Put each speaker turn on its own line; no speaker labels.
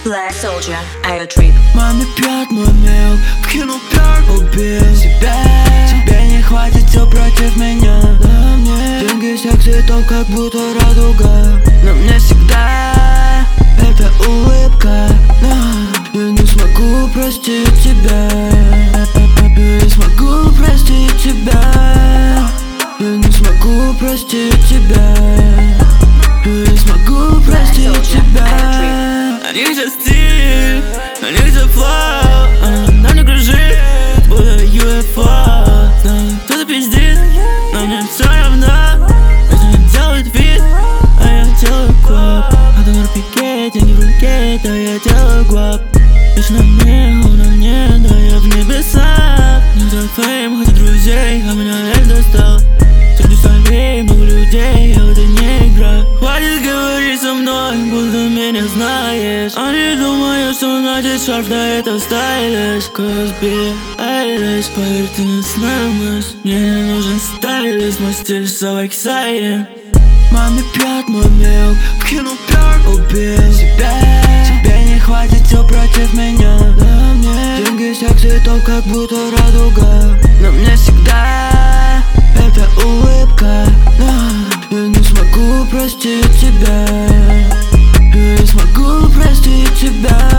Black Soldier, Aerotrip.
Маме пьет мой мил, вкинул перк, убил себя. Тебе не хватит, все против меня. Да, мне деньги всех цветов, как будто радуга. Но мне всегда эта улыбка. Но я не смогу простить тебя. Я не смогу простить тебя. Я не смогу простить тебя. Я не смогу простить тебя.
На них за стиль, на них за флоу, она не кружит, будто UFO. Знаю, кто-то пиздит, но мне все равно. Они делают вид, а я делаю клоп. А ты на пике, деньги в руке, да я делаю глоп. Вечно мне, на мне, да я в небесах. Не за фейм, хотя друзей, а меня эль достал. Среди солей много людей, я в это не играю. Хватит говорить со мной, будто меня знаешь. Они думают, что надеть шарф, да это стайлиш. Косби, Айлиш, поверь, ты не знаешь. Мне не нужен стайлист, мой стиль so exciting.
Маме пьет мой мил, вкинул перк, убил себя. Тебе не хватит, все против меня. Да, мне деньги всех цветов, как будто радуга. Но мне всегда эта улыбка. Но я не смогу простить тебя.